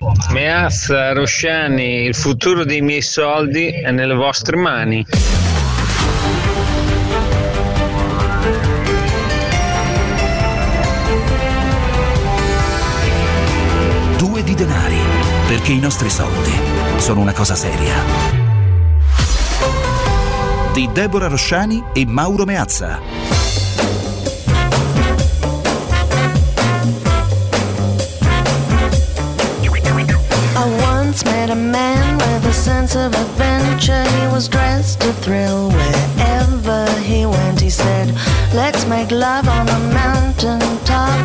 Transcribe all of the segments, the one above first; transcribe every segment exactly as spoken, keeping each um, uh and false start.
Meazza, Rosciani, il futuro dei miei soldi è nelle vostre mani. Due di denari, perché i nostri soldi sono una cosa seria. Di Deborah Rosciani e Mauro Meazza. Met a man with a sense of adventure. He was dressed to thrill wherever he went. He said, let's make love on a mountain top,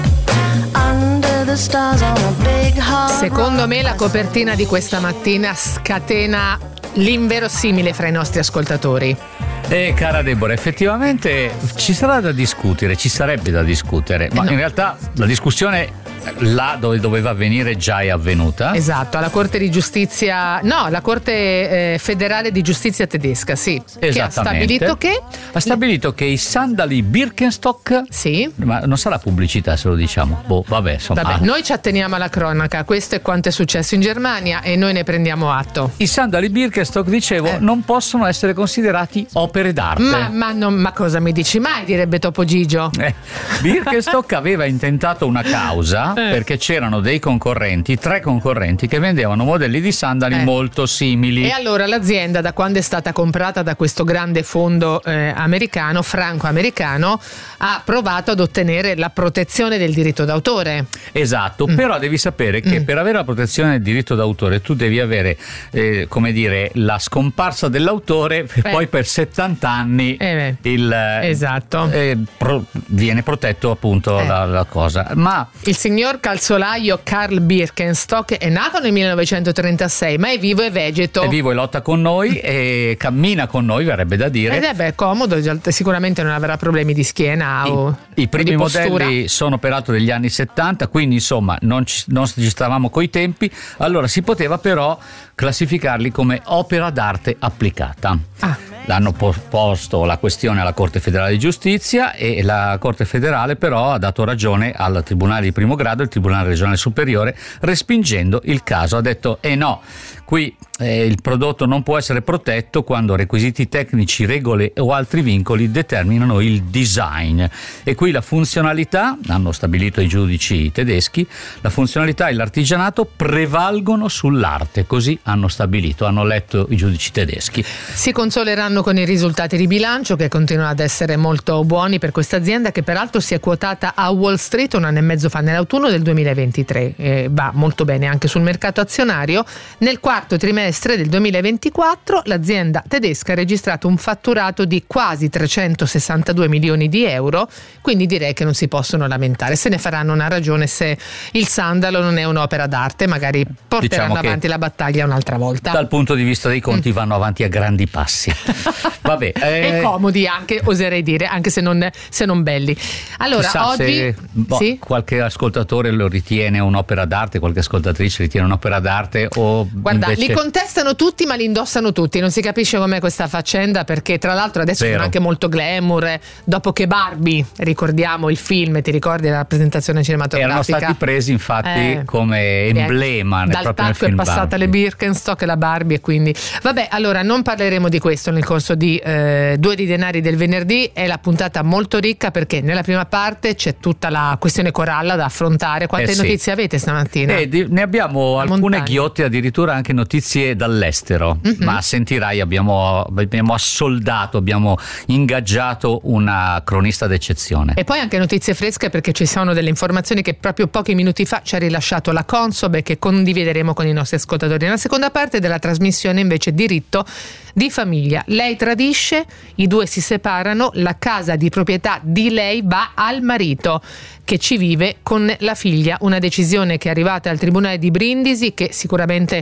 under the stars on a big hard rock. Secondo me la copertina di questa mattina scatena l'inverosimile fra i nostri ascoltatori. Eh, cara Deborah, effettivamente ci sarà da discutere, ci sarebbe da discutere, ma eh no. in realtà la discussione là dove doveva avvenire già è avvenuta. Esatto, alla Corte di Giustizia, no, la Corte eh, Federale di Giustizia tedesca, sì, che ha stabilito che ha stabilito che i sandali Birkenstock, sì, ma non sarà pubblicità se lo diciamo. Boh, vabbè, insomma. Vabbè, noi ci atteniamo alla cronaca, questo è quanto è successo in Germania e noi ne prendiamo atto. I sandali Birkenstock, dicevo, eh. non possono essere considerati opere d'arte. Ma, ma, non, ma cosa mi dici mai, direbbe Topo Gigio. Eh, Birkenstock aveva intentato una causa eh. perché c'erano dei concorrenti, tre concorrenti che vendevano modelli di sandali eh. molto simili. E allora l'azienda, da quando è stata comprata da questo grande fondo eh, americano, franco-americano, ha provato ad ottenere la protezione del diritto d'autore. Esatto, mm. però devi sapere che mm. per avere la protezione del diritto d'autore tu devi avere, eh, come dire, la scomparsa dell'autore e eh. poi per settanta anni eh il esatto. eh, pro, viene protetto appunto eh. la, la cosa. Ma il signor calzolaio Karl Birkenstock è nato nel millenovecentotrentasei, ma è vivo e vegeto. È vivo e lotta con noi e cammina con noi, verrebbe da dire. Ed è beh, comodo, sicuramente non avrà problemi di schiena I, o i primi di modelli postura. Sono peraltro degli anni settanta, quindi insomma non ci, non ci stavamo coi tempi. Allora si poteva però classificarli come opera d'arte applicata. Ah. L'hanno posto la questione alla Corte Federale di Giustizia e la Corte Federale però ha dato ragione al Tribunale di primo grado, il Tribunale Regionale Superiore, respingendo il caso. Ha detto eh no, qui eh, il prodotto non può essere protetto quando requisiti tecnici, regole o altri vincoli determinano il design. E qui la funzionalità, hanno stabilito i giudici tedeschi, la funzionalità e l'artigianato prevalgono sull'arte, così hanno stabilito, hanno letto i giudici tedeschi. Si consoleranno con i risultati di bilancio che continuano ad essere molto buoni per questa azienda, che peraltro si è quotata a Wall Street un anno e mezzo fa, nell'autunno del duemilaventitré, eh, va molto bene anche sul mercato azionario. Nel quarto trimestre del duemilaventiquattro l'azienda tedesca ha registrato un fatturato di quasi trecentosessantadue milioni di euro, quindi direi che non si possono lamentare. Se ne faranno una ragione se il sandalo non è un'opera d'arte, magari porteranno diciamo avanti la battaglia un'altra volta. Dal punto di vista dei conti mm. vanno avanti a grandi passi. Vabbè, eh, e comodi anche, oserei dire, anche se non, se non belli. Allora, chissà oggi se, boh, sì? qualche ascoltatore lo ritiene un'opera d'arte, qualche ascoltatrice ritiene un'opera d'arte o guarda, invece... li contestano tutti ma li indossano tutti, non si capisce com'è questa faccenda, perché tra l'altro adesso Vero. sono anche molto glamour, dopo che Barbie, ricordiamo il film, ti ricordi la rappresentazione cinematografica? Erano stati presi infatti eh, eh, come emblema nel dal proprio nel tacco film è passata Barbie. le Birkenstock e la Barbie, e quindi vabbè, allora non parleremo di questo nel corso di eh, Due di denari del venerdì. È la puntata molto ricca perché nella prima parte c'è tutta la questione Coralla da affrontare. Quante eh sì. notizie avete stamattina? Eh, di, ne abbiamo La alcune montagna. ghiotte, addirittura anche notizie dall'estero, mm-hmm. ma sentirai abbiamo, abbiamo assoldato, abbiamo ingaggiato una cronista d'eccezione. E poi anche notizie fresche, perché ci sono delle informazioni che proprio pochi minuti fa ci ha rilasciato la Consob e che condivideremo con i nostri ascoltatori. Nella seconda parte della trasmissione invece diritto di famiglia. Lei tradisce, i due si separano, la casa di proprietà di lei va al marito che ci vive con la figlia, una decisione che è arrivata al Tribunale di Brindisi, che sicuramente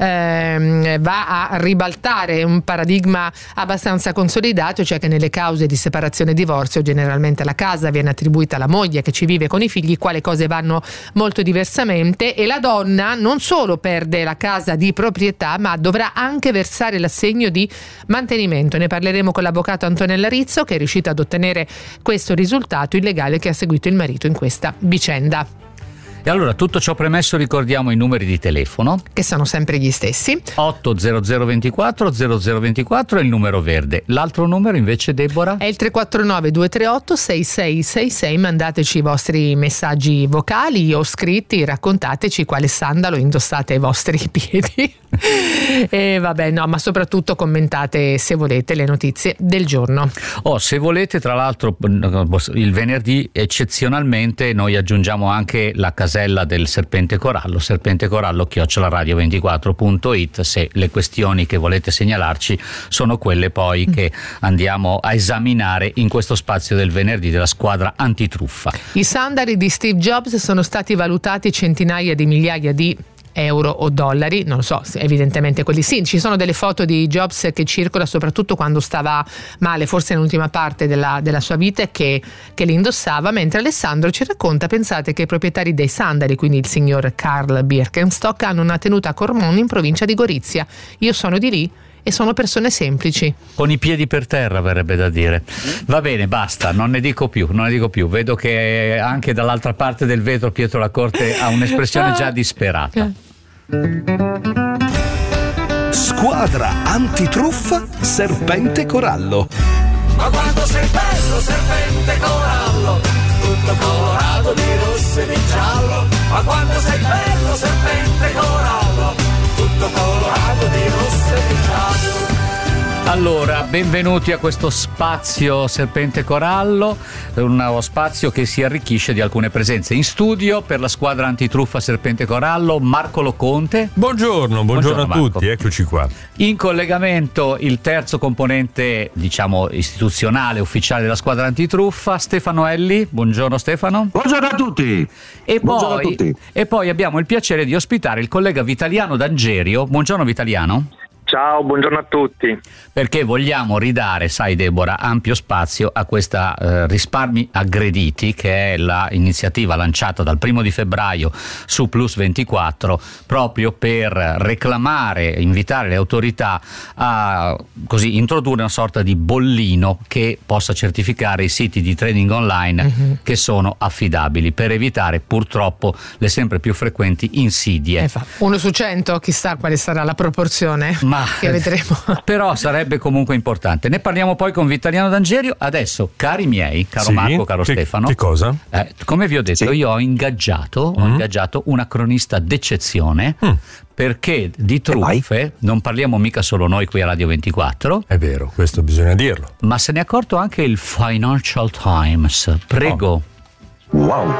ehm, va a ribaltare un paradigma abbastanza consolidato, cioè che nelle cause di separazione e divorzio generalmente la casa viene attribuita alla moglie che ci vive con i figli, qua le cose vanno molto diversamente e la donna non solo perde la casa di proprietà ma dovrà anche versare l'assegno di mantenimento. Ne parleremo con l'avvocato Antonella Rizzo, che è riuscito ad ottenere questo risultato illegale che ha seguito il marito in questa vicenda. E allora, tutto ciò premesso, ricordiamo i numeri di telefono, che sono sempre gli stessi. otto zero zero ventiquattro zero zero ventiquattro è il numero verde. L'altro numero invece, Deborah? È il tre quattro nove due tre otto sei sei sei sei. Mandateci i vostri messaggi vocali o scritti, raccontateci quale sandalo indossate ai vostri piedi. E vabbè, no, ma soprattutto commentate, se volete, le notizie del giorno. Oh, se volete, tra l'altro, il venerdì eccezionalmente noi aggiungiamo anche la casella del Serpente Corallo, serpente corallo chiocciola radio ventiquattro punto it, se le questioni che volete segnalarci sono quelle poi che andiamo a esaminare in questo spazio del venerdì della squadra antitruffa. I sandali di Steve Jobs sono stati valutati centinaia di migliaia di euro o dollari, non lo so, evidentemente quelli sì. Ci sono delle foto di Jobs che circola soprattutto quando stava male, forse nell'ultima parte della, della sua vita, che, che li indossava, mentre Alessandro ci racconta, pensate, che i proprietari dei sandali, quindi il signor Karl Birkenstock, hanno una tenuta a Cormon in provincia di Gorizia. Io sono di lì e sono persone semplici. Con i piedi per terra, verrebbe da dire. Va bene, basta, non ne dico più, non ne dico più. Vedo che anche dall'altra parte del vetro Pietro Lacorte ha un'espressione già disperata. Squadra antitruffa Serpente Corallo. Ma quando sei bello, serpente corallo, tutto colorato di rosso e di giallo. Ma quando sei bello, serpente corallo, tutto colorato di rosso e di giallo. Allora, benvenuti a questo spazio Serpente Corallo, uno spazio che si arricchisce di alcune presenze. In studio per la squadra antitruffa Serpente Corallo, Marco Loconte. Buongiorno, buongiorno, buongiorno a Marco. tutti, eccoci qua. In collegamento il terzo componente, diciamo, istituzionale, ufficiale della squadra antitruffa, Stefano Elli. Buongiorno Stefano. Buongiorno a tutti. E Buongiorno poi, a tutti. E poi abbiamo il piacere di ospitare il collega Vitaliano D'Angerio. Buongiorno Vitaliano. Ciao, buongiorno a tutti. Perché vogliamo ridare, sai Deborah, ampio spazio a questa eh, Risparmi Aggrediti, che è l'iniziativa lanciata dal primo di febbraio su Plus ventiquattro, proprio per reclamare, invitare le autorità a così introdurre una sorta di bollino che possa certificare i siti di trading online mm-hmm. che sono affidabili, per evitare purtroppo le sempre più frequenti insidie. Eh, uno su cento, chissà quale sarà la proporzione. Ma che vedremo. Però sarebbe comunque importante. Ne parliamo poi con Vitaliano D'Angerio. Adesso, cari miei, caro sì? Marco, caro che, Stefano. Che cosa? Eh, come vi ho detto, sì. io ho ingaggiato, mm. ho ingaggiato una cronista d'eccezione. Mm. Perché di truffe non parliamo mica solo noi qui a Radio ventiquattro. È vero, questo bisogna dirlo. Ma se ne è accorto anche il Financial Times. Prego. Oh. Wow.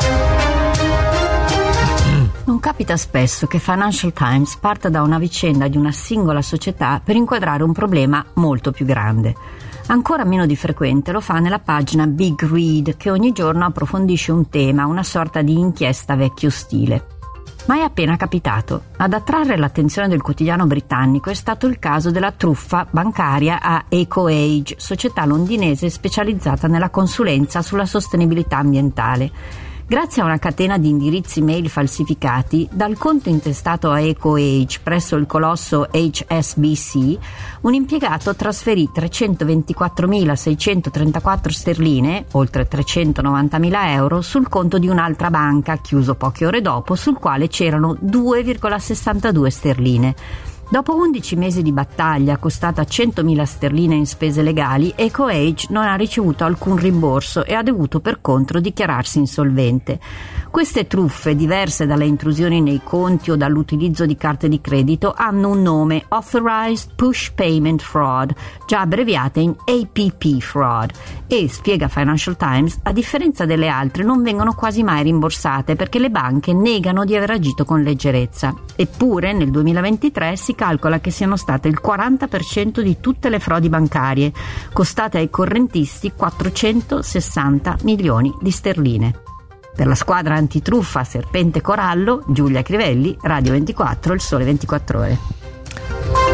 Non capita spesso che Financial Times parta da una vicenda di una singola società per inquadrare un problema molto più grande. Ancora meno di frequente lo fa nella pagina Big Read, che ogni giorno approfondisce un tema, una sorta di inchiesta vecchio stile. Ma è appena capitato. Ad attrarre l'attenzione del quotidiano britannico è stato il caso della truffa bancaria a EcoAge, società londinese specializzata nella consulenza sulla sostenibilità ambientale. Grazie a una catena di indirizzi mail falsificati, dal conto intestato a EcoAge presso il colosso H S B C, un impiegato trasferì trecentoventiquattromilaseicentotrentaquattro sterline, oltre trecentonovantamila euro, sul conto di un'altra banca, chiuso poche ore dopo, sul quale c'erano due virgola sessantadue sterline. Dopo undici mesi di battaglia, costata centomila sterline in spese legali, EcoAge non ha ricevuto alcun rimborso e ha dovuto per contro dichiararsi insolvente. Queste truffe, diverse dalle intrusioni nei conti o dall'utilizzo di carte di credito, hanno un nome: Authorized Push Payment Fraud, già abbreviate in A P P Fraud, e, spiega Financial Times, a differenza delle altre non vengono quasi mai rimborsate perché le banche negano di aver agito con leggerezza. Eppure nel duemilaventitré si calcola che siano state il quaranta per cento di tutte le frodi bancarie, costate ai correntisti quattrocentosessanta milioni di sterline. Per la squadra antitruffa Serpente Corallo, Giulia Crivelli, Radio ventiquattro, Il Sole ventiquattro Ore.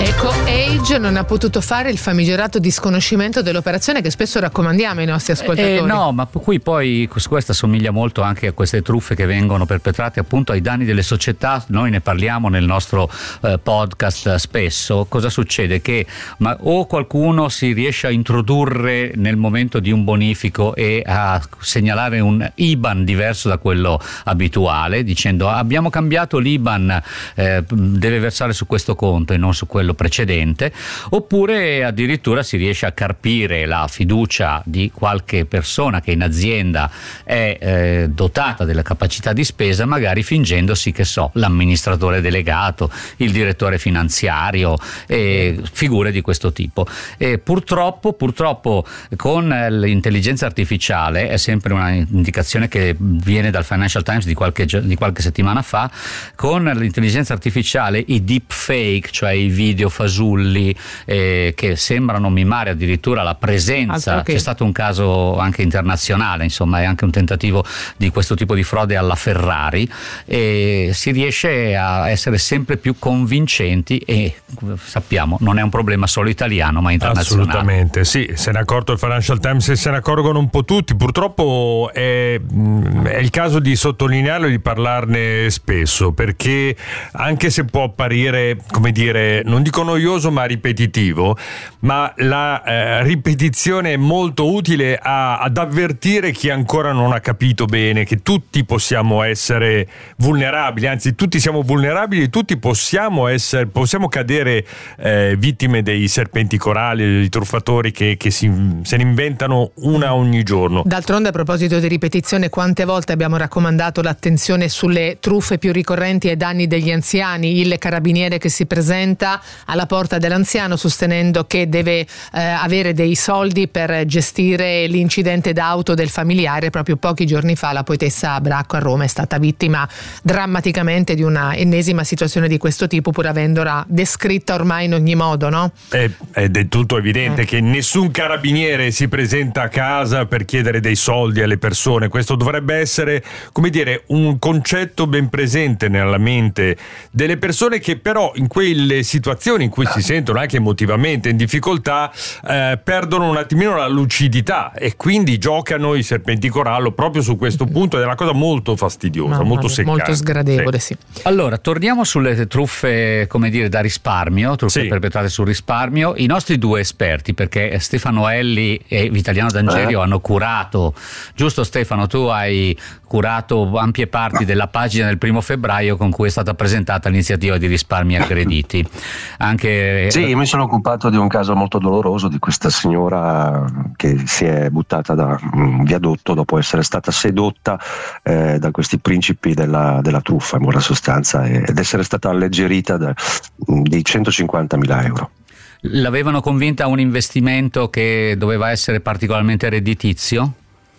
Eco Age non ha potuto fare il famigerato disconoscimento dell'operazione che spesso raccomandiamo ai nostri ascoltatori. Eh, no, ma qui poi questa assomiglia molto anche a queste truffe che vengono perpetrate appunto ai danni delle società. Noi ne parliamo nel nostro eh, podcast spesso. Cosa succede? Che ma, o qualcuno si riesce a introdurre nel momento di un bonifico e a segnalare un I B A N diverso da quello abituale, dicendo abbiamo cambiato l'I B A N, eh, deve versare su questo conto e non su quello precedente, oppure addirittura si riesce a carpire la fiducia di qualche persona che in azienda è eh, dotata della capacità di spesa, magari fingendosi, che so, l'amministratore delegato, il direttore finanziario e figure di questo tipo. E purtroppo, purtroppo con l'intelligenza artificiale, è sempre una indicazione che viene dal Financial Times di qualche, di qualche settimana fa, con l'intelligenza artificiale i deepfake, cioè i video fasulli eh, che sembrano mimare addirittura la presenza, okay. C'è stato un caso anche internazionale, insomma è anche un tentativo di questo tipo di frode alla Ferrari, e si riesce a essere sempre più convincenti e sappiamo non è un problema solo italiano ma internazionale. Assolutamente, sì, se ne è accorto il Financial Times e se ne accorgono un po' tutti. Purtroppo è, è il caso di sottolinearlo e di parlarne spesso, perché anche se può apparire, come dire, non dico noioso ma ripetitivo, ma la eh, ripetizione è molto utile a, ad avvertire chi ancora non ha capito bene che tutti possiamo essere vulnerabili, anzi tutti siamo vulnerabili, tutti possiamo essere, possiamo cadere eh, vittime dei serpenti corali, dei truffatori che, che si, se ne inventano una ogni giorno. D'altronde, a proposito di ripetizione, quante volte abbiamo raccomandato l'attenzione sulle truffe più ricorrenti ai danni degli anziani, il carabiniere che si presenta alla porta dell'anziano sostenendo che deve eh, avere dei soldi per gestire l'incidente d'auto del familiare. Proprio pochi giorni fa la poetessa Bracco a Roma è stata vittima drammaticamente di una ennesima situazione di questo tipo, pur avendola descritta ormai in ogni modo, no? È, è del tutto evidente eh. che nessun carabiniere si presenta a casa per chiedere dei soldi alle persone. Questo dovrebbe essere, come dire, un concetto ben presente nella mente delle persone che però in quelle situazioni in cui si sentono anche emotivamente in difficoltà eh, perdono un attimino la lucidità e quindi giocano i serpenti corallo proprio su questo punto, ed è una cosa molto fastidiosa, Mamma molto mia, seccante. molto sgradevole, sì. sì. Allora, torniamo sulle truffe, come dire, da risparmio, truffe sì. perpetrate sul risparmio. I nostri due esperti, perché Stefano Elli e Vitaliano D'Angerio eh. hanno curato, giusto Stefano, tu hai curato ampie parti della pagina del primo febbraio con cui è stata presentata l'iniziativa di risparmi aggrediti. Anche sì, io mi sono occupato di un caso molto doloroso di questa signora che si è buttata da un viadotto dopo essere stata sedotta eh, da questi principi della, della truffa, in buona sostanza, ed essere stata alleggerita da, di centocinquantamila euro. L'avevano convinta a un investimento che doveva essere particolarmente redditizio?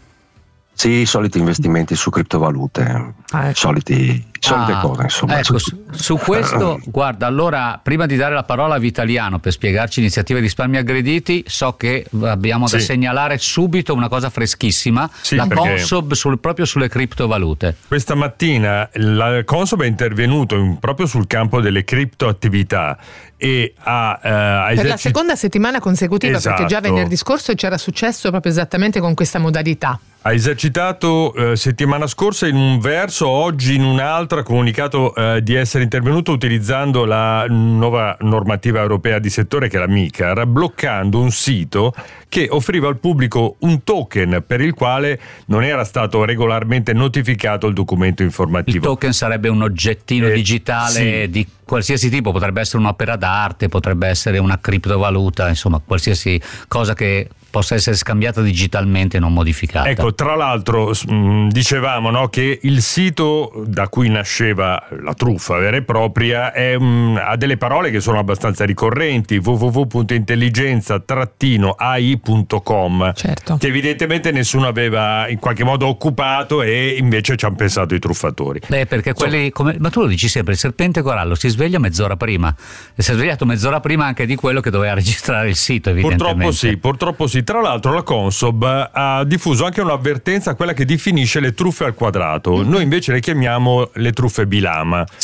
Sì, i soliti investimenti su criptovalute, ah, ecco. soliti, solite ah, cose insomma. Ecco, su, su questo, guarda, allora prima di dare la parola a Vitaliano per spiegarci l'iniziativa di risparmi aggrediti, so che abbiamo da sì. segnalare subito una cosa freschissima, sì, la perché Consob sul, proprio sulle criptovalute. Questa mattina la Consob è intervenuto in, proprio sul campo delle criptoattività e ha, eh, ha per esercit- la seconda settimana consecutiva, esatto. perché già venerdì scorso c'era successo proprio esattamente con questa modalità. Ha esercitato eh, settimana scorsa in un verso, oggi in un altro, ha comunicato eh, di essere intervenuto utilizzando la nuova normativa europea di settore, che è la MiCAR, bloccando un sito che offriva al pubblico un token per il quale non era stato regolarmente notificato il documento informativo. Il token sarebbe un oggettino eh, digitale sì. di qualsiasi tipo, potrebbe essere un'opera d'arte, potrebbe essere una criptovaluta, insomma qualsiasi cosa che possa essere scambiata digitalmente e non modificata. Ecco, tra l'altro mh, dicevamo, no, che il sito da cui nasceva la truffa vera e propria è, mh, ha delle parole che sono abbastanza ricorrenti, w w w punto intelligenza trattino a i punto com, certo. che evidentemente nessuno aveva in qualche modo occupato e invece ci hanno pensato i truffatori. Beh, perché quelli, come, ma tu lo dici sempre, il serpente corallo si sveglia mezz'ora prima, si è svegliato mezz'ora prima anche di quello che doveva registrare il sito, evidentemente. Purtroppo sì, purtroppo sì. Tra l'altro la Consob ha diffuso anche un'avvertenza a quella che definisce le truffe al quadrato. Noi invece le chiamiamo le truffe bilama. Sì.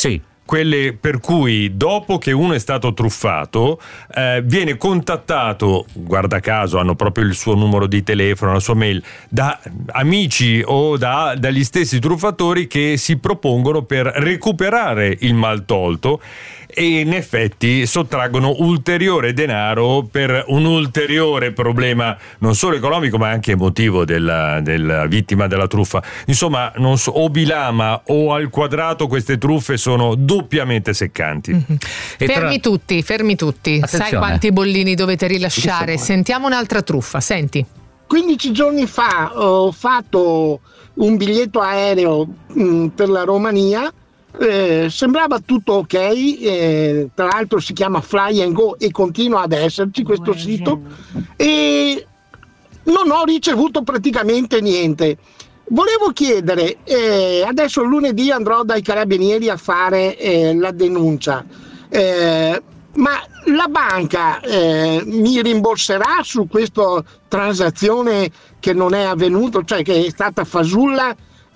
quelle per cui dopo che uno è stato truffato eh, viene contattato, guarda caso hanno proprio il suo numero di telefono, la sua mail, da amici o da, dagli stessi truffatori che si propongono per recuperare il maltolto e in effetti sottraggono ulteriore denaro per un ulteriore problema non solo economico ma anche emotivo della, della vittima della truffa. Insomma, non so, o bilama o al quadrato queste truffe sono doppiamente seccanti. Mm-hmm. E fermi tra... tutti, fermi tutti. Attenzione. Sai quanti bollini dovete rilasciare? Sentiamo un'altra truffa, senti. quindici giorni fa ho fatto un biglietto aereo mh, per la Romania. Eh, sembrava tutto ok, eh, tra l'altro si chiama Fly and Go e continua ad esserci questo sito, e non ho ricevuto praticamente niente. Volevo chiedere, eh, adesso lunedì andrò dai carabinieri a fare eh, la denuncia, eh, ma la banca eh, mi rimborserà su questa transazione che non è avvenuta, cioè che è stata fasulla?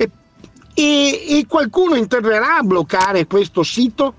E, e qualcuno interverrà a bloccare questo sito?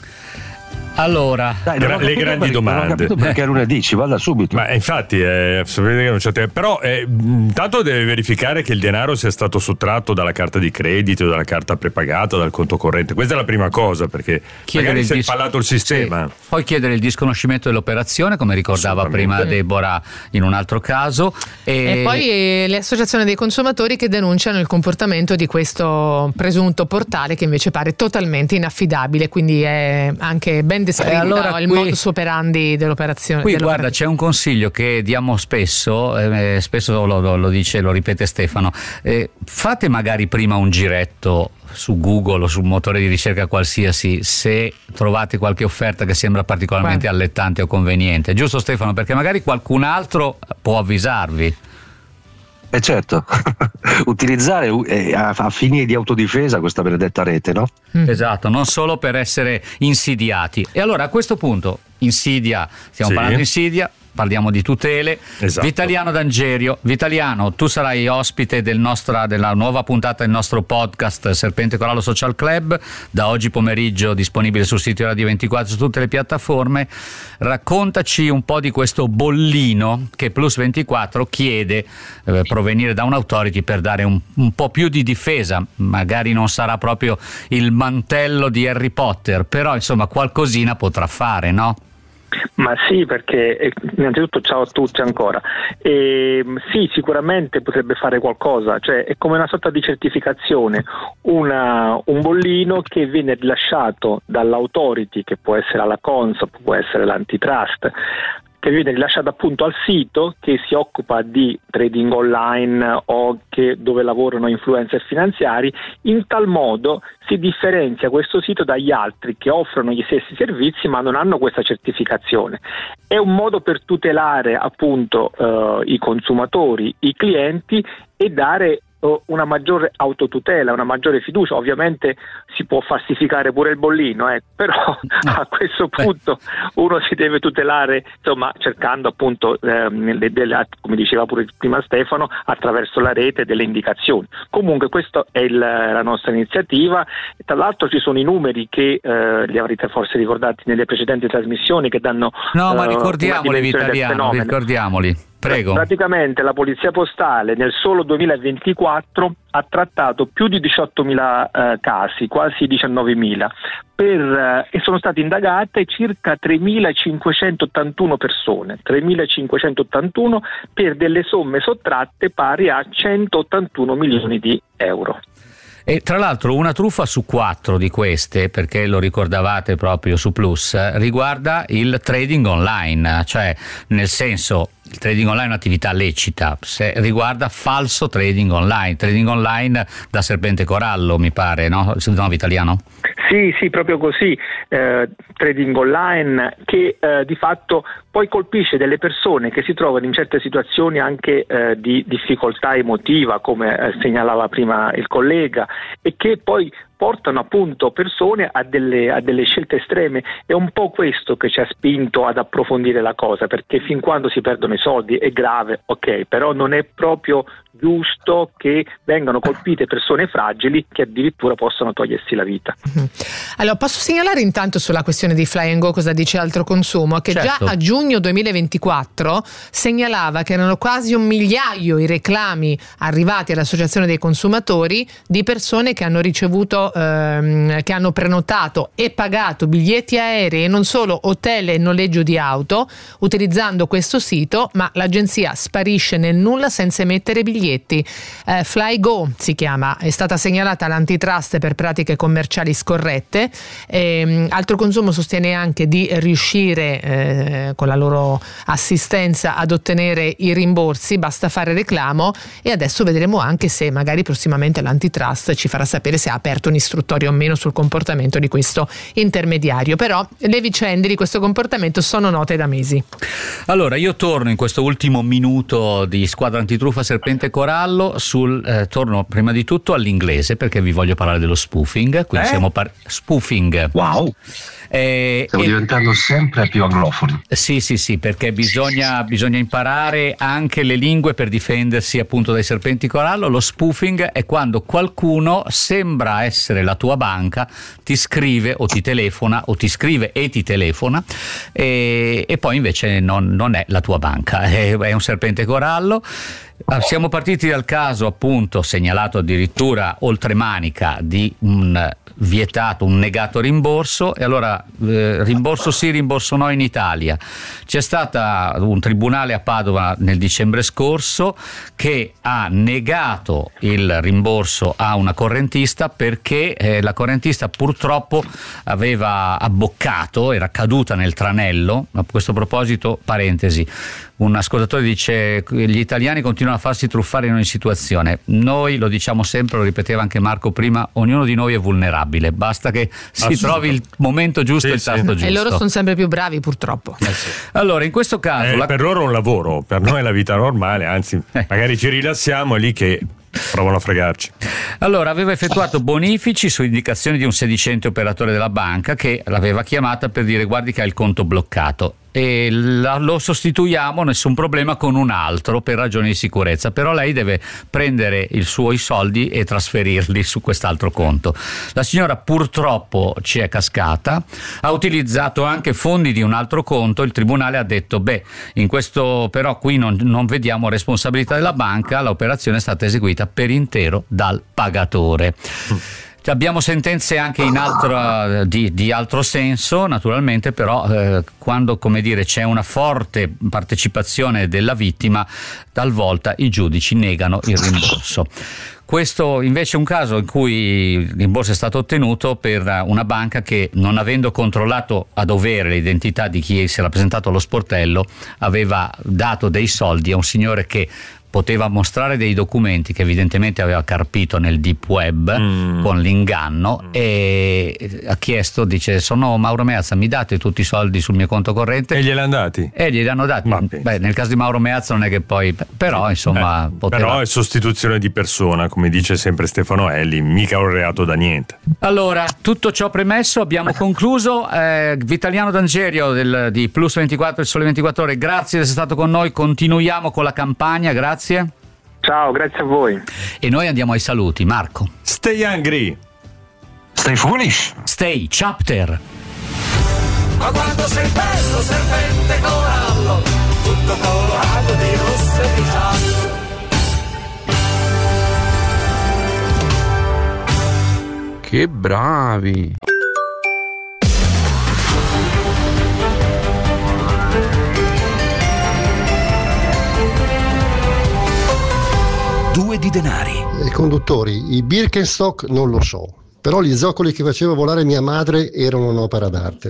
Allora, Dai, Gra- le grandi perché, domande. Non ho capito perché lunedì ci vada subito. Ma infatti, eh, sapete che non c'è te- però eh, intanto deve verificare che il denaro sia stato sottratto dalla carta di credito, dalla carta prepagata, dal conto corrente. Questa è la prima cosa, perché chiedere magari il si è dis- fallato il sistema. Sì. Poi chiedere il disconoscimento dell'operazione, come ricordava prima Deborah in un altro caso. E, e poi eh, le associazioni dei consumatori che denunciano il comportamento di questo presunto portale che invece pare totalmente inaffidabile, quindi è anche ben descritto eh, allora il qui, modus operandi dell'operazione. Qui dell'operazione. guarda, c'è un consiglio che diamo spesso, eh, spesso lo, lo, lo dice, lo ripete Stefano, eh, fate magari prima un giretto su Google o sul motore di ricerca qualsiasi se trovate qualche offerta che sembra particolarmente Guarda. allettante o conveniente, giusto Stefano? Perché magari qualcun altro può avvisarvi. Eh certo, utilizzare eh, a, a fini di autodifesa questa benedetta rete, no? Mm. Esatto, non solo per essere insidiati. E allora a questo punto, insidia, stiamo sì. parlando di insidia, parliamo di tutele. Esatto. Vitaliano D'Angerio, Vitaliano, tu sarai ospite del nostra, della nuova puntata del nostro podcast Serpente Corallo Social Club, da oggi pomeriggio disponibile sul sito di Radio ventiquattro su tutte le piattaforme. Raccontaci un po' di questo bollino che Plus ventiquattro chiede eh, provenire da un'autority per dare un, un po' più di difesa. Magari non sarà proprio il mantello di Harry Potter, però insomma qualcosina potrà fare, no? Ma sì, perché innanzitutto ciao a tutti ancora. E, sì, sicuramente potrebbe fare qualcosa, cioè è come una sorta di certificazione, una, un bollino che viene rilasciato dall'autority, che può essere la Consob, può essere l'antitrust, che viene rilasciato appunto al sito che si occupa di trading online o che, dove lavorano influencer finanziari. In tal modo si differenzia questo sito dagli altri che offrono gli stessi servizi ma non hanno questa certificazione. È un modo per tutelare appunto eh, i consumatori, i clienti, e dare una maggiore autotutela, una maggiore fiducia. Ovviamente si può falsificare pure il bollino, eh, però a questo punto uno si deve tutelare, insomma, cercando appunto ehm, le, delle, come diceva pure prima Stefano, attraverso la rete delle indicazioni. Comunque questa è il, la nostra iniziativa. E tra l'altro ci sono i numeri che eh, li avrete forse ricordati nelle precedenti trasmissioni, che danno no ma eh, ricordiamoli Vitaliano, ricordiamoli. Prego. Praticamente la Polizia Postale nel solo duemilaventiquattro ha trattato più di diciottomila eh, casi, quasi diciannovemila, per, eh, e sono state indagate circa tremilacinquecentottantuno persone, tremilacinquecentottantuno per delle somme sottratte pari a centottantuno milioni di euro. E tra l'altro una truffa su quattro di queste, perché lo ricordavate proprio su Plus, riguarda il trading online, cioè nel senso il trading online è un'attività lecita, se riguarda falso trading online, trading online da Serpente Corallo mi pare, no? No, Vitaliano? Sì, sì, proprio così, eh, trading online che eh, di fatto poi colpisce delle persone che si trovano in certe situazioni anche eh, di difficoltà emotiva, come eh, segnalava prima il collega, e che poi portano appunto persone a delle, a delle scelte estreme. È un po' questo che ci ha spinto ad approfondire la cosa, perché fin quando si perdono i soldi è grave, ok, però non è proprio giusto che vengano colpite persone fragili che addirittura possono togliersi la vita. Mm-hmm. Allora, posso segnalare intanto sulla questione di Fly and Go cosa dice Altro Consumo, che certo. già a giugno duemilaventiquattro segnalava che erano quasi un migliaio i reclami arrivati all'Associazione dei Consumatori di persone che hanno ricevuto, ehm, che hanno prenotato e pagato biglietti aerei e non solo hotel e noleggio di auto utilizzando questo sito, ma l'agenzia sparisce nel nulla senza emettere biglietti. Eh, Fly Go si chiama, è stata segnalata all'antitrust per pratiche commerciali scorrette. E, Altro Consumo sostiene anche di riuscire eh, con la loro assistenza ad ottenere i rimborsi, basta fare reclamo, e adesso vedremo anche se magari prossimamente l'antitrust ci farà sapere se ha aperto un'istruttoria o meno sul comportamento di questo intermediario. Però le vicende di questo comportamento sono note da mesi. Allora io torno in questo ultimo minuto di Squadra Antitruffa Serpente Corallo sul eh, torno prima di tutto all'inglese, perché vi voglio parlare dello spoofing. Quindi eh? siamo par- spoofing. Wow. Eh, Stiamo eh, diventando sempre più anglofoni. Sì, sì, sì, perché bisogna, bisogna imparare anche le lingue per difendersi appunto dai serpenti corallo. Lo spoofing è quando qualcuno sembra essere la tua banca, ti scrive o ti telefona o ti scrive e ti telefona e, e poi invece non, non è la tua banca, è, è un serpente corallo. Siamo partiti dal caso appunto segnalato addirittura oltremanica di un vietato, un negato rimborso, e allora eh, rimborso sì, rimborso no in Italia. C'è stato un tribunale a Padova nel dicembre scorso che ha negato il rimborso a una correntista perché eh, la correntista purtroppo aveva abboccato, era caduta nel tranello. A questo proposito, parentesi, un ascoltatore dice: gli italiani continuano a farsi truffare in ogni situazione. Noi lo diciamo sempre, lo ripeteva anche Marco prima, ognuno di noi è vulnerabile, basta che si trovi il momento giusto e il tasto giusto. E loro sono sempre più bravi, purtroppo. Eh sì. Allora in questo caso eh, la... per loro è un lavoro, per noi è la vita normale, anzi magari ci rilassiamo, è lì che provano a fregarci. Allora aveva effettuato bonifici su indicazione di un sedicente operatore della banca che l'aveva chiamata per dire: guardi che ha il conto bloccato e la, lo sostituiamo, nessun problema, con un altro per ragioni di sicurezza, però lei deve prendere i suoi soldi e trasferirli su quest'altro conto. La signora purtroppo ci è cascata, ha utilizzato anche fondi di un altro conto. Il tribunale ha detto: beh, in questo però qui non, non vediamo responsabilità della banca, l'operazione è stata eseguita per intero dal pagatore. Abbiamo sentenze anche in altro, di, di altro senso, naturalmente, però eh, quando, come dire, c'è una forte partecipazione della vittima, talvolta i giudici negano il rimborso. Questo invece è un caso in cui il rimborso è stato ottenuto per una banca che, non avendo controllato a dovere l'identità di chi si era presentato allo sportello, aveva dato dei soldi a un signore che poteva mostrare dei documenti che evidentemente aveva carpito nel deep web mm. con l'inganno mm. e ha chiesto, dice: sono Mauro Meazza, mi date tutti i soldi sul mio conto corrente? E glieli hanno dati? E glieli hanno dati. Beh, nel caso di Mauro Meazza non è che poi, però insomma eh, poteva... però è sostituzione di persona, come dice sempre Stefano Elli, mica un reato da niente. Allora, tutto ciò premesso, abbiamo concluso. eh, Vitaliano D'Angerio del, di Plus ventiquattro e Sole ventiquattro Ore, grazie di essere stato con noi, continuiamo con la campagna, grazie. Ciao, grazie a voi. E noi andiamo ai saluti. Marco. Stay angry. Stay foolish. Stay chapter. Ma quando sei bello, serpente corallo, tutto colorato di rosso e di giallo. Che bravi. Due di denari. I conduttori, i Birkenstock non lo so, però gli zoccoli che faceva volare mia madre erano un'opera d'arte.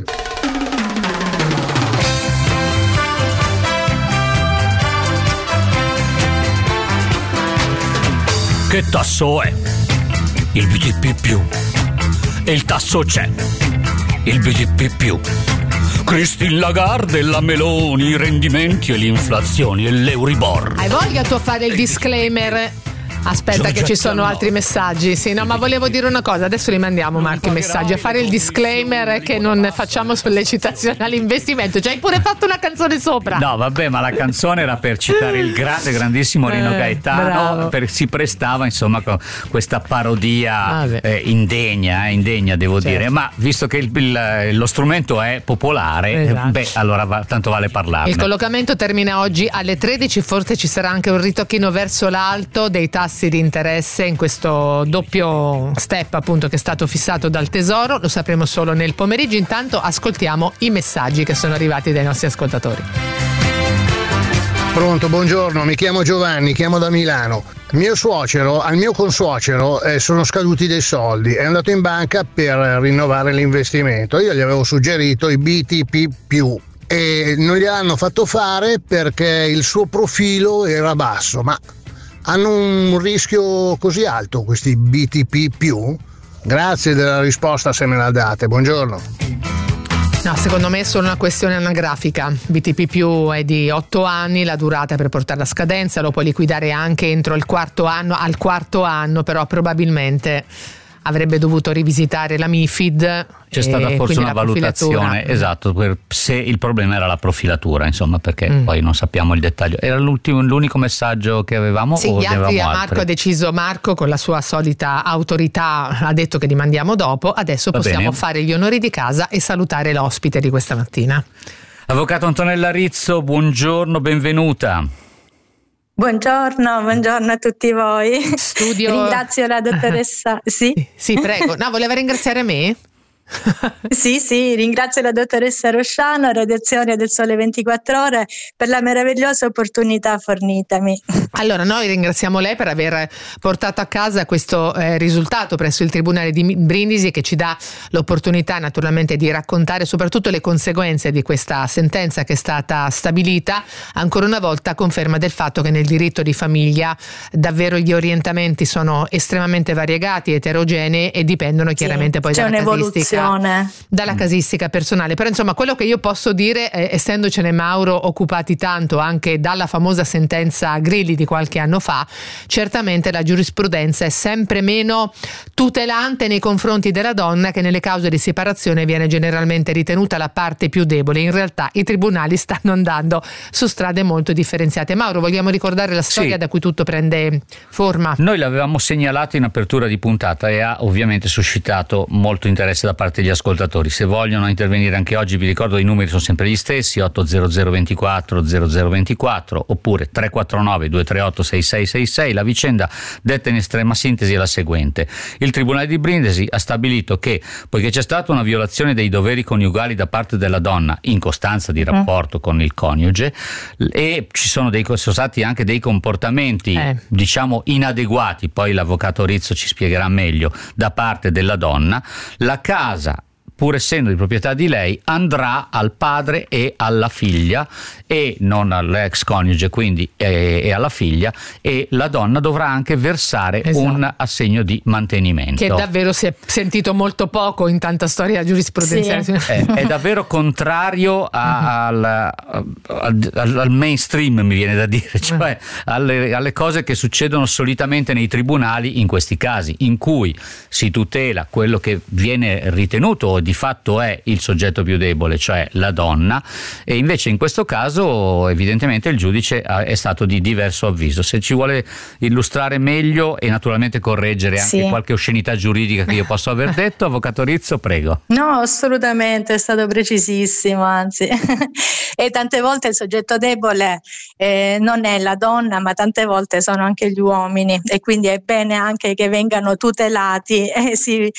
Che tasso è? Il B T P più. E il tasso c'è. Il B T P più. Christine Lagarde e la Meloni, i rendimenti e le inflazioni e l'Euribor. Hai voglia tu a fare il disclaimer? Aspetta Giorgia che ci sono Giannò. altri messaggi. Sì, no, ma volevo dire una cosa. Adesso li mandiamo, Marco, i messaggi. A fare il disclaimer che non facciamo sollecitazione all'investimento. Ci hai pure fatto una canzone sopra. No, vabbè, ma la canzone era per citare il grande, grandissimo Rino Eh, Gaetano, bravo. per, si prestava insomma con questa parodia Vabbè. eh, indegna, eh, indegna devo Certo. dire, ma visto che il- il- lo strumento è popolare, eh, Esatto. beh, allora va- tanto vale parlarne. Il collocamento termina oggi alle tredici, forse ci sarà anche un ritocchino verso l'alto dei tassi di interesse in questo doppio step appunto che è stato fissato dal Tesoro, lo sapremo solo nel pomeriggio. Intanto ascoltiamo i messaggi che sono arrivati dai nostri ascoltatori. Pronto, buongiorno, mi chiamo Giovanni, chiamo da Milano. Mio suocero, al mio consuocero eh, sono scaduti dei soldi, è andato in banca per rinnovare l'investimento. Io gli avevo suggerito i B T P più e non gliel'hanno fatto fare perché il suo profilo era basso, ma hanno un rischio così alto questi B T P più? Grazie della risposta se me la date, buongiorno. No, secondo me è solo una questione anagrafica. B T P più è di otto anni, la durata per portarla a scadenza, lo puoi liquidare anche entro il quarto anno, al quarto anno però probabilmente avrebbe dovuto rivisitare la MiFID. C'è e stata forse quindi una la profilatura. valutazione, esatto, per se il problema era la profilatura, insomma, perché Mm. poi non sappiamo il dettaglio. Era l'ultimo, l'unico messaggio che avevamo Sì, o gli ne altri avevamo Marco ha deciso, Marco con la sua solita autorità ha detto che li mandiamo dopo, adesso Va possiamo bene. fare gli onori di casa e salutare l'ospite di questa mattina. Avvocato Antonella Rizzo, buongiorno, benvenuta. Buongiorno, buongiorno a tutti voi. Studio- Ringrazio la dottoressa. Sì? Sì, prego. No, voleva ringraziare me? Sì, sì, ringrazio la dottoressa Rosciano, redazione del Sole ventiquattro Ore, per la meravigliosa opportunità fornitami. Allora, noi ringraziamo lei per aver portato a casa questo eh, risultato presso il Tribunale di Brindisi, che ci dà l'opportunità naturalmente di raccontare soprattutto le conseguenze di questa sentenza che è stata stabilita, ancora una volta conferma del fatto che nel diritto di famiglia davvero gli orientamenti sono estremamente variegati, eterogenei e dipendono chiaramente poi c'è dalla un'evoluzione. dalla casistica personale. Però insomma quello che io posso dire, eh, essendocene Mauro occupati tanto anche dalla famosa sentenza Grilli di qualche anno fa, certamente la giurisprudenza è sempre meno tutelante nei confronti della donna, che nelle cause di separazione viene generalmente ritenuta la parte più debole. In realtà i tribunali stanno andando su strade molto differenziate. Mauro, vogliamo ricordare la storia Sì. da cui tutto prende forma? Noi l'avevamo segnalato in apertura di puntata e ha ovviamente suscitato molto interesse da parte degli ascoltatori. Se vogliono intervenire anche oggi, vi ricordo i numeri sono sempre gli stessi: otto zero zero ventiquattro zero zero ventiquattro oppure tre quattro nove due tre otto sei sei sei sei. La vicenda detta in estrema sintesi è la seguente: il Tribunale di Brindisi ha stabilito che, poiché c'è stata una violazione dei doveri coniugali da parte della donna in costanza di rapporto con il coniuge e ci sono, dei, sono stati anche dei comportamenti Eh. diciamo inadeguati, poi l'avvocato Rizzo ci spiegherà meglio, da parte della donna, la casa, pur essendo di proprietà di lei, andrà al padre e alla figlia e non all'ex coniuge, quindi e, e alla figlia, e la donna dovrà anche versare Esatto. un assegno di mantenimento. Che davvero si è sentito molto poco in tanta storia giurisprudenziale. Sì. È, è davvero contrario a- al, al- al mainstream, mi viene da dire, cioè alle, alle cose che succedono solitamente nei tribunali in questi casi, in cui si tutela quello che viene ritenuto o di fatto è il soggetto più debole, cioè la donna, e invece in questo caso evidentemente il giudice ha- è stato di diverso avviso. Se ci vuole illustrare meglio e naturalmente correggere anche Sì. qualche oscenità giuridica che io posso aver detto, avvocato Rizzo, prego. No, assolutamente, è stato precisissimo, anzi. E tante volte il soggetto debole eh, non è la donna, ma tante volte sono anche gli uomini, e quindi è bene anche che vengano tutelati e si,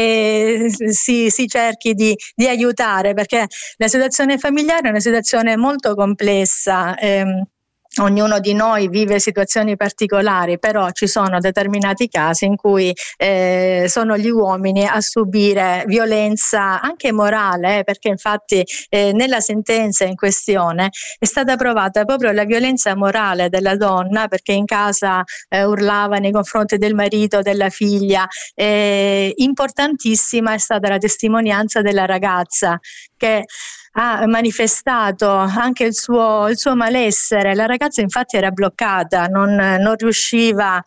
e si, si cerchi di, di aiutare, perché la situazione familiare è una situazione molto complessa. ehm, Ognuno di noi vive situazioni particolari, però ci sono determinati casi in cui eh, sono gli uomini a subire violenza anche morale, eh, perché infatti eh, nella sentenza in questione è stata provata proprio la violenza morale della donna, perché in casa eh, urlava nei confronti del marito, della figlia. Eh, importantissima è stata la testimonianza della ragazza, che ha manifestato anche il suo, il suo malessere. La ragazza infatti era bloccata, non, non riusciva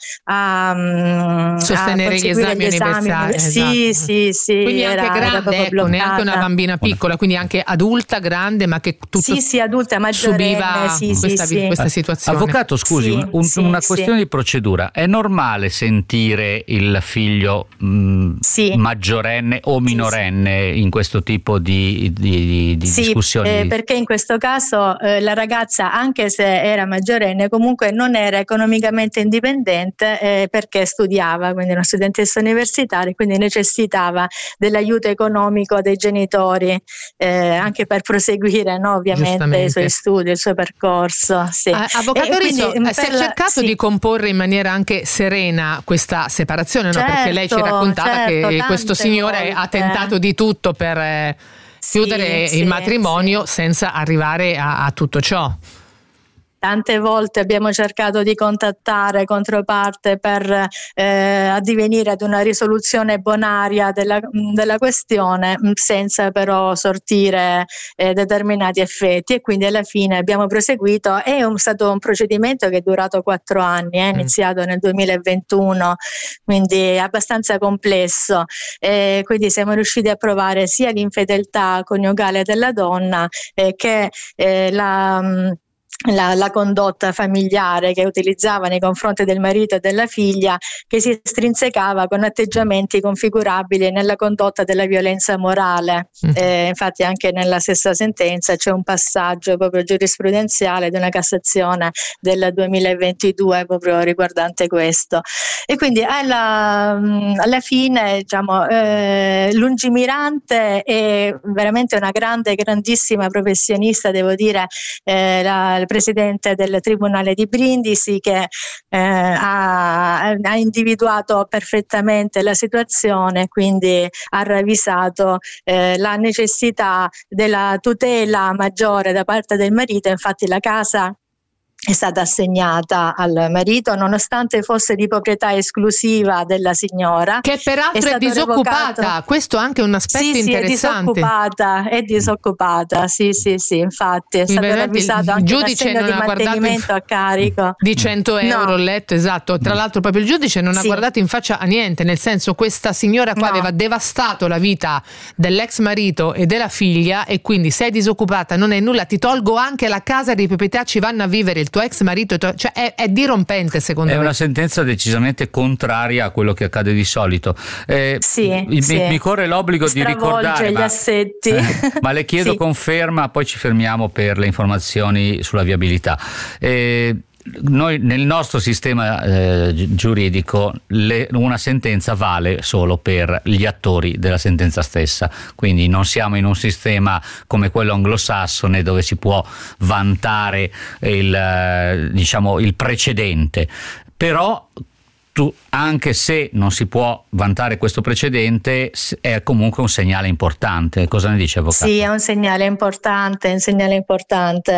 a sostenere a gli esami, gli esami. universitari. Sì, esatto. sì, sì. Quindi era, anche era grande, ecco, bloccata. neanche una bambina piccola, quindi anche adulta, grande, ma che tutto sì, sì, adulta, maggiorenne, subiva sì, questa, sì, sì. questa situazione. Avvocato, scusi, Sì, un- sì, una sì. questione di procedura. È normale sentire il figlio mh, Sì. maggiorenne o minorenne in questo tipo di, di- di Sì, discussioni? eh, perché in questo caso eh, la ragazza, anche se era maggiorenne, comunque non era economicamente indipendente eh, perché studiava, quindi una studentessa universitaria, quindi necessitava dell'aiuto economico dei genitori eh, anche per proseguire, no, ovviamente Giustamente. i suoi studi, il suo percorso. Sì. Eh, Avvocato E Rizzo, quindi, eh, si è per la- cercato sì. di comporre in maniera anche serena questa separazione, no? Perché lei ci Certo, raccontava certo, che tante questo signore ha volte. tentato di tutto per eh, Sì, chiudere sì, il matrimonio senza arrivare a, a tutto ciò. Tante volte abbiamo cercato di contattare controparte per eh, addivenire ad una risoluzione bonaria della, della questione, mh, senza però sortire eh, determinati effetti, e quindi alla fine abbiamo proseguito. È un, stato un procedimento che è durato quattro anni, è iniziato nel duemilaventuno, quindi è abbastanza complesso. Eh, quindi siamo riusciti a provare sia l'infedeltà coniugale della donna eh, che eh, la mh, La, la condotta familiare che utilizzava nei confronti del marito e della figlia, che si estrinsecava con atteggiamenti configurabili nella condotta della violenza morale. Mm. Eh, infatti anche nella stessa sentenza c'è un passaggio proprio giurisprudenziale di una Cassazione del duemilaventidue proprio riguardante questo. E quindi alla, alla fine, diciamo, eh, lungimirante e veramente una grande, grandissima professionista, devo dire, eh, la, il presidente del Tribunale di Brindisi, che eh, ha, ha individuato perfettamente la situazione, quindi ha ravvisato eh, la necessità della tutela maggiore da parte del marito. Infatti la casa è stata assegnata al marito, nonostante fosse di proprietà esclusiva della signora, che peraltro è, stato disoccupata. revocato. Questo è anche un aspetto sì, interessante. Sì, è disoccupata, è disoccupata, sì, sì, sì, infatti è stato Veramente ravvisato il anche un giudice assegno non di ha guardato mantenimento in- a carico Di cento euro, No. ho letto, esatto. Tra l'altro proprio il giudice non ha Sì. guardato in faccia a niente, nel senso, questa signora qua No. aveva devastato la vita dell'ex marito e della figlia, e quindi sei disoccupata, non è nulla, ti tolgo anche la casa di proprietà, ci vanno a vivere il tuo ex marito e tu- cioè è, è dirompente, secondo È me. una sentenza decisamente contraria a quello che accade di solito. Eh, Sì, mi, sì. mi corre l'obbligo di Stravolge ricordare, gli ma, assetti. eh, ma le chiedo Sì. conferma, poi ci fermiamo per le informazioni sulla viabilità. Eh, Noi nel nostro sistema eh, gi- giuridico le, una sentenza vale solo per gli attori della sentenza stessa, quindi non siamo in un sistema come quello anglosassone dove si può vantare il, eh, diciamo, il precedente. Però tu, anche se non si può vantare questo precedente, s- è comunque un segnale importante. Cosa ne dice, avvocato? Sì, è un segnale importante, è un segnale importante.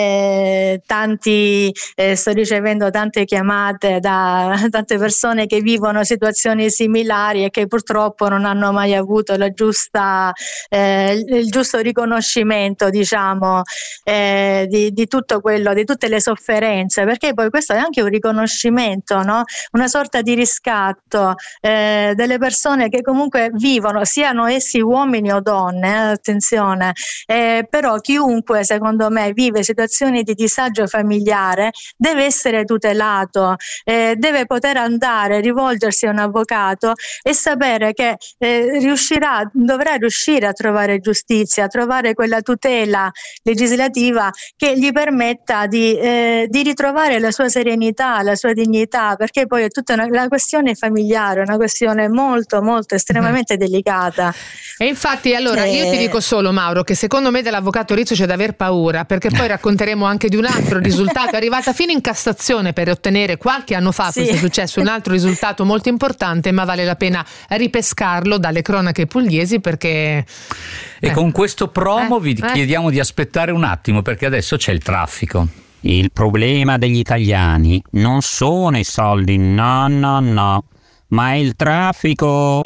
Eh, tanti, eh, sto ricevendo tante chiamate da tante persone che vivono situazioni similari e che purtroppo non hanno mai avuto la giusta, eh, il giusto riconoscimento, diciamo, eh, di, di tutto quello, di tutte le sofferenze, perché poi questo è anche un riconoscimento, no? Una sorta di riscatto eh, delle persone che comunque vivono, siano essi uomini o donne, eh, attenzione, eh, però chiunque secondo me vive situazioni di disagio familiare deve essere tutelato, eh, deve poter andare, rivolgersi a un avvocato e sapere che eh, riuscirà, dovrà riuscire a trovare giustizia, a trovare quella tutela legislativa che gli permetta di, eh, di ritrovare la sua serenità, la sua dignità, perché poi è tutta una, la questione familiare, una questione molto molto estremamente mm. delicata. E infatti allora Eh. io ti dico solo, Mauro, che secondo me dell'avvocato Rizzo c'è da aver paura, perché poi racconteremo anche di un altro risultato, è arrivata fino in Cassazione per ottenere qualche anno fa, Sì. questo è successo, un altro risultato molto importante, ma vale la pena ripescarlo dalle cronache pugliesi, perché E eh. con questo promo Eh, vi eh. chiediamo di aspettare un attimo, perché adesso c'è il traffico. Il problema degli italiani non sono i soldi, no, no, no, ma il traffico.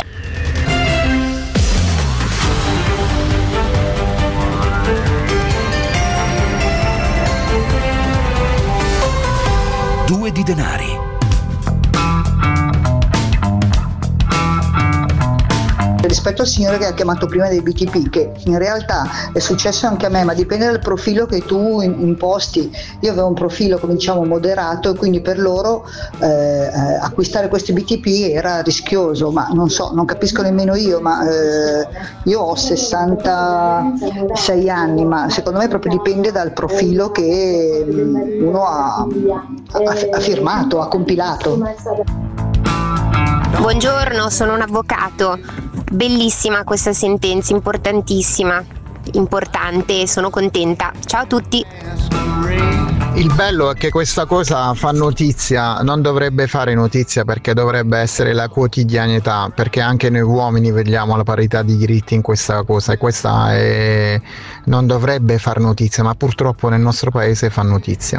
di denari. Rispetto al signore che ha chiamato prima dei B T P, che in realtà è successo anche a me, ma dipende dal profilo che tu imposti. Io avevo un profilo, come diciamo, moderato, e quindi per loro eh, acquistare questi B T P era rischioso, ma non so, non capisco nemmeno io, ma eh, io ho sessantasei anni, ma secondo me proprio dipende dal profilo che uno ha, ha, ha firmato, ha compilato. Buongiorno, sono un avvocato. Bellissima questa sentenza, importantissima, importante, sono contenta. Ciao a tutti. Il bello è che questa cosa fa notizia, non dovrebbe fare notizia perché dovrebbe essere la quotidianità, perché anche noi uomini vediamo la parità di diritti in questa cosa, e questa è... non dovrebbe far notizia, ma purtroppo nel nostro paese fa notizia.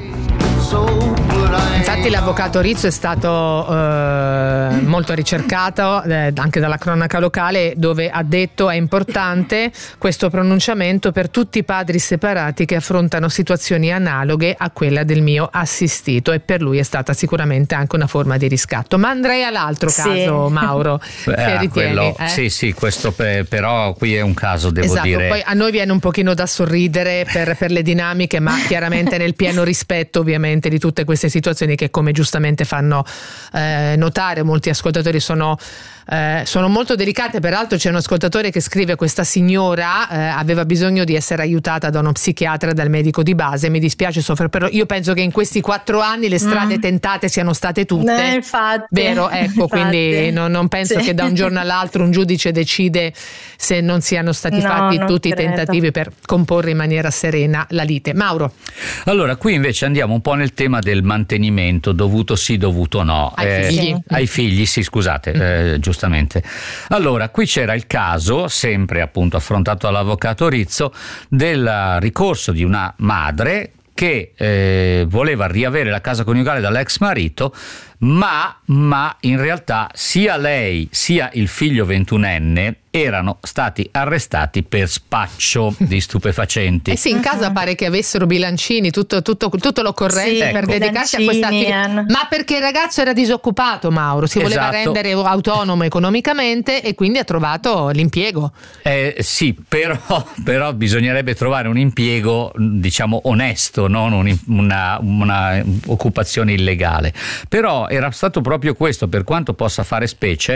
Infatti l'avvocato Rizzo è stato eh, molto ricercato eh, anche dalla cronaca locale, dove ha detto è importante questo pronunciamento per tutti i padri separati che affrontano situazioni analoghe a quella del mio assistito, e per lui è stata sicuramente anche una forma di riscatto. Ma andrei all'altro sì. caso, Mauro, eh, che ritieni? Quello, eh? Sì, sì, questo pe- però qui è un caso, devo esatto, dire. Poi a noi viene un pochino da sorridere per, per le dinamiche, ma chiaramente nel pieno rispetto ovviamente di tutte queste situazioni che, come giustamente fanno eh, notare molti ascoltatori, sono Eh, sono molto delicate. Peraltro c'è un ascoltatore che scrive: questa signora eh, aveva bisogno di essere aiutata da uno psichiatra, dal medico di base, mi dispiace soffrire, però io penso che in questi quattro anni le strade mm. tentate siano state tutte, eh, infatti, vero? Ecco, infatti. Quindi non, non penso sì. che da un giorno all'altro un giudice decide se non siano stati no, fatti tutti credo. i tentativi per comporre in maniera serena la lite. Mauro. Allora, qui invece andiamo un po' nel tema del mantenimento, dovuto sì, dovuto no. Ai eh, figli. Ai figli, sì, scusate, mm. eh, giustamente. Allora, qui c'era il caso, sempre appunto affrontato dall'avvocato Rizzo, del ricorso di una madre che eh, voleva riavere la casa coniugale dall'ex marito, ma, ma in realtà sia lei sia il figlio ventunenne erano stati arrestati per spaccio di stupefacenti. Eh sì, in casa pare che avessero bilancini, tutto, tutto, tutto l'occorrente sì, per ecco. dedicarsi a questa attività. Ma perché il ragazzo era disoccupato, Mauro, si voleva esatto. rendere autonomo economicamente e quindi ha trovato l'impiego. Eh, sì, però, però bisognerebbe trovare un impiego, diciamo, onesto, non un, una, una occupazione illegale. Però era stato proprio questo, per quanto possa fare specie,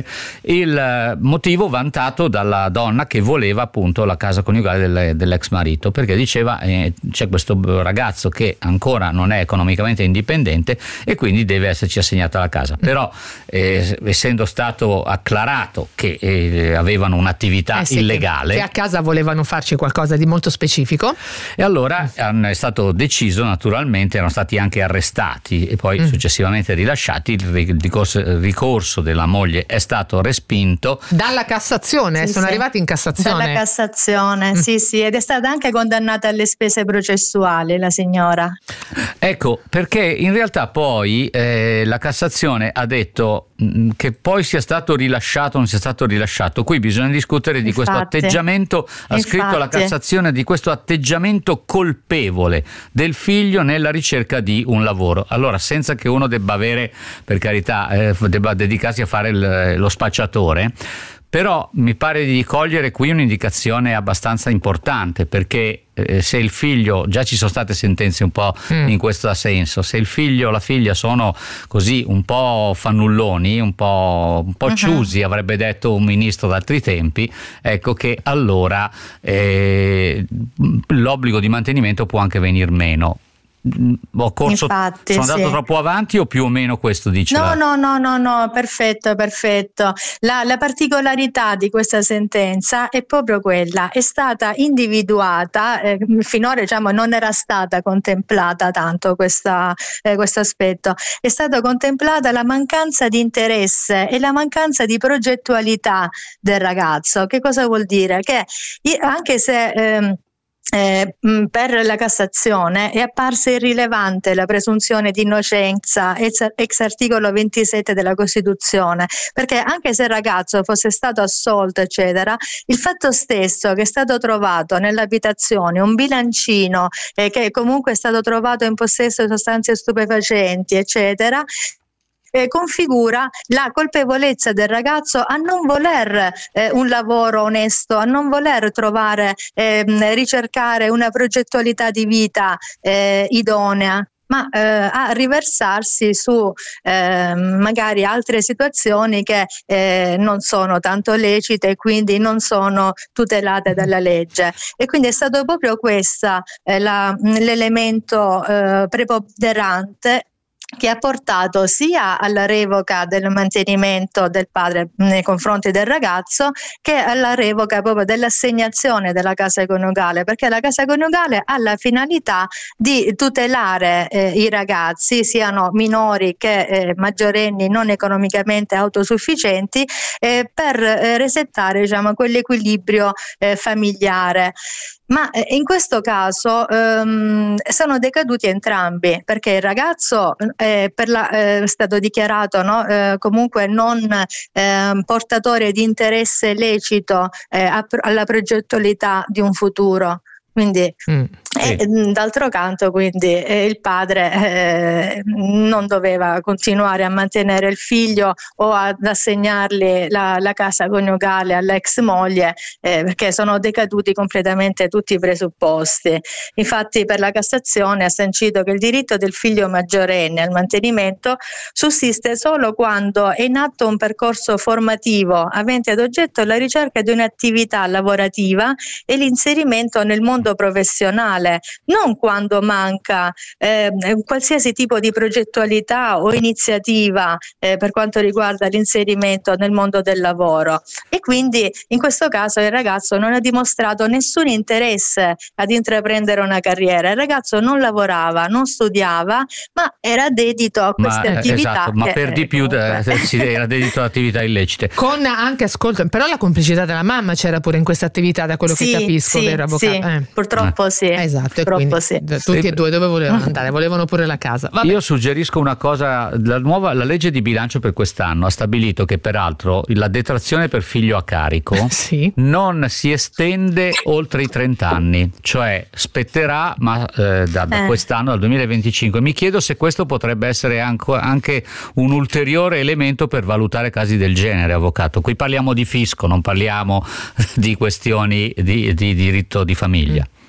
il motivo vantato dalla donna che voleva appunto la casa coniugale del, dell'ex marito, perché diceva eh, c'è questo ragazzo che ancora non è economicamente indipendente e quindi deve esserci assegnata la casa. Però eh, essendo stato acclarato che eh, avevano un'attività eh sì, illegale, che, che a casa volevano farci qualcosa di molto specifico, e allora è stato deciso, naturalmente erano stati anche arrestati e poi mm. successivamente rilasciati. Il ricorso, il ricorso della moglie è stato respinto dalla Cassazione. Sì, sono sì. arrivati in Cassazione. Dalla Cassazione, mm. sì, sì, ed è stata anche condannata alle spese processuali la signora. Ecco, perché in realtà poi eh, la Cassazione ha detto mh, che poi sia stato rilasciato o non sia stato rilasciato. Qui bisogna discutere di infatti, questo atteggiamento, ha infatti. scritto la Cassazione, di questo atteggiamento colpevole del figlio nella ricerca di un lavoro. Allora, senza che uno debba avere, per carità, eh, debba dedicarsi a fare il, lo spacciatore, però mi pare di cogliere qui un'indicazione abbastanza importante, perché eh, se il figlio, già ci sono state sentenze un po' mm. in questo senso, se il figlio o la figlia sono così un po' fannulloni, un po', un po' uh-huh. ciusi, avrebbe detto un ministro d'altri tempi, ecco che allora eh, l'obbligo di mantenimento può anche venir meno. Ho corso, Infatti, sono andato sì. troppo avanti o più o meno questo dice? No, la... no, no, no, no, perfetto, perfetto. La, la particolarità di questa sentenza è proprio quella, è stata individuata, eh, finora diciamo non era stata contemplata tanto questa, eh, questo aspetto, è stata contemplata la mancanza di interesse e la mancanza di progettualità del ragazzo. Che cosa vuol dire? Che anche se... Ehm, Eh, per la Cassazione è apparsa irrilevante la presunzione di innocenza ex, ex articolo ventisette della Costituzione, perché anche se il ragazzo fosse stato assolto eccetera, il fatto stesso che è stato trovato nell'abitazione un bilancino eh, che comunque è stato trovato in possesso di sostanze stupefacenti eccetera, Eh, configura la colpevolezza del ragazzo a non voler eh, un lavoro onesto, a non voler trovare, eh, ricercare una progettualità di vita eh, idonea, ma eh, a riversarsi su eh, magari altre situazioni che eh, non sono tanto lecite e quindi non sono tutelate dalla legge. E quindi è stato proprio questo eh, la, l'elemento eh, preponderante che ha portato sia alla revoca del mantenimento del padre nei confronti del ragazzo che alla revoca proprio dell'assegnazione della casa coniugale, perché la casa coniugale ha la finalità di tutelare eh, i ragazzi, siano minori che eh, maggiorenni non economicamente autosufficienti, eh, per eh, resettare, diciamo, quell'equilibrio eh, familiare. Ma in questo caso ehm, sono decaduti entrambi, perché il ragazzo eh, per la, eh, è stato dichiarato no, eh, comunque non eh, portatore di interesse lecito eh, a, alla progettualità di un futuro. Quindi, mm, sì. eh, d'altro canto, quindi eh, il padre eh, non doveva continuare a mantenere il figlio o ad assegnargli la, la casa coniugale all'ex moglie, eh, perché sono decaduti completamente tutti i presupposti. Infatti, per la Cassazione ha sancito che il diritto del figlio maggiorenne al mantenimento sussiste solo quando è in atto un percorso formativo avente ad oggetto la ricerca di un'attività lavorativa e l'inserimento nel mondo professionale, non quando manca eh, qualsiasi tipo di progettualità o iniziativa eh, per quanto riguarda l'inserimento nel mondo del lavoro. E quindi in questo caso il ragazzo non ha dimostrato nessun interesse ad intraprendere una carriera. Il ragazzo non lavorava, non studiava, ma era dedito a queste ma, attività. Esatto, ma che, per di più eh, si era dedito ad attività illecite. Con anche ascolto, però la complicità della mamma c'era pure in questa attività, da quello sì, che capisco, sì, vero avvocato? Sì. Eh. Purtroppo sì. Esatto, Purtroppo e quindi sì. tutti sì. e due dove volevano andare? Volevano pure la casa. Vabbè. Io suggerisco una cosa, la nuova la legge di bilancio per quest'anno ha stabilito che peraltro la detrazione per figlio a carico sì. non si estende oltre i trenta anni, cioè spetterà ma eh, da, da eh. quest'anno, dal duemilaventicinque. Mi chiedo se questo potrebbe essere anche, anche un ulteriore elemento per valutare casi del genere, avvocato. Qui parliamo di fisco, non parliamo di questioni di, di diritto di famiglia. Mm.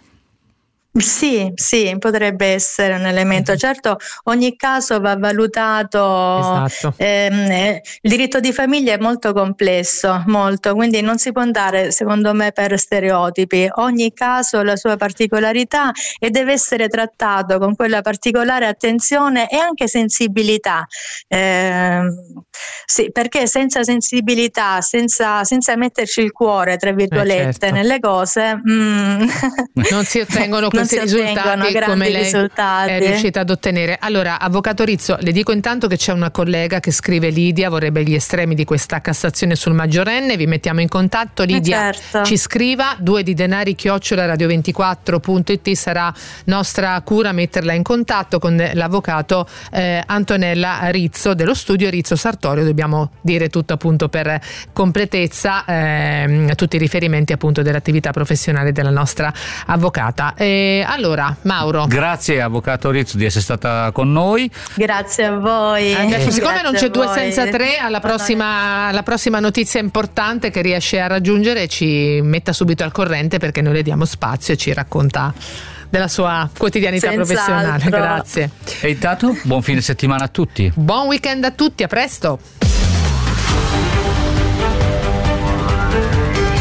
Sì, sì, potrebbe essere un elemento. Certo, ogni caso va valutato. Esatto. Ehm, il diritto di famiglia è molto complesso, molto, quindi non si può andare, secondo me, per stereotipi. Ogni caso ha la sua particolarità e deve essere trattato con quella particolare attenzione e anche sensibilità. Ehm, sì, perché senza sensibilità, senza, senza metterci il cuore, tra virgolette, eh certo. nelle cose, mm, non si ottengono questi risultati come lei risultati. è riuscita ad ottenere. Allora, avvocato Rizzo, le dico intanto che c'è una collega che scrive: Lidia vorrebbe gli estremi di questa Cassazione sul maggiorenne. Vi mettiamo in contatto. Lidia, certo. ci scriva due di denari chiocciola radio ventiquattro punto it. Sarà nostra cura metterla in contatto con l'avvocato eh, Antonella Rizzo dello studio Rizzo Sartorio. Dobbiamo dire tutto appunto per completezza, eh, tutti i riferimenti appunto dell'attività professionale della nostra avvocata. E allora, Mauro, grazie avvocato Rizzo di essere stata con noi. Grazie a voi. Adesso, siccome Grazie non c'è due voi. senza tre, alla prossima, alla prossima notizia importante che riesce a raggiungere ci metta subito al corrente, perché noi le diamo spazio e ci racconta della sua quotidianità Senz'altro. professionale. Grazie. E intanto buon fine settimana a tutti. Buon weekend a tutti, a presto.